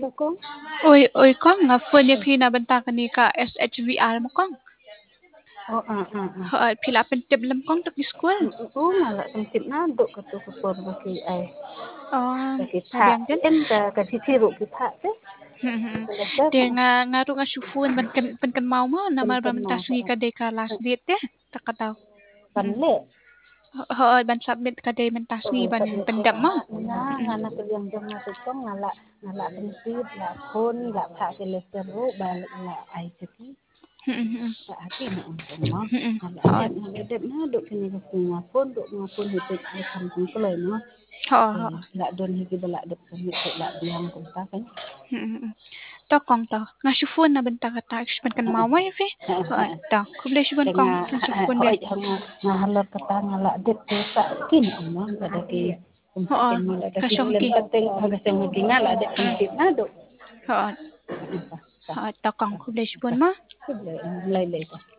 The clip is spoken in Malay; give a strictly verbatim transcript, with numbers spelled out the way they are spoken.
lo kong. Oi, oi kong nga phone ni phina banta kani ka S H V R mo kong. Oh, ah, ah, ah. Ha, pila pentep lam kong tak di school. Oo nga la tungkit na do ka to ka por baki ay. Oh, Baki tha sabiang din. en ka ka sisiru ki tha te. Dia nga nga ru nga phone ban kan ban kan mau mo na mar ban tas ngi ka de ka last date te. Tak ka tahu. Panle. Ha, ban submit ka de man tas ngi ban pendam mo. Na nga na ka yang jam na to kong nga la nga la pentit la phone la tha ke letter ro balik la ai seki. Sa akin na ang mo. Ala na dep na do kini ka nga phone do nga phone hitik ni kan kong kulay no. Ha, la don higi bala dep kami te la biang kong ta kan. To kong to. Nga phone na banta ka ta ban kan mau mo fe. Ha, to. Kuble shi ban kong nga phone de. Hoi nga nga halor kata nga la dep te sa kin mo ada ki kumpa kin mo ada ki len pating aga seng nga la dep pentit na do. Ha. Ha, to kong kuble shi ban mo. Kuble lai lai ta.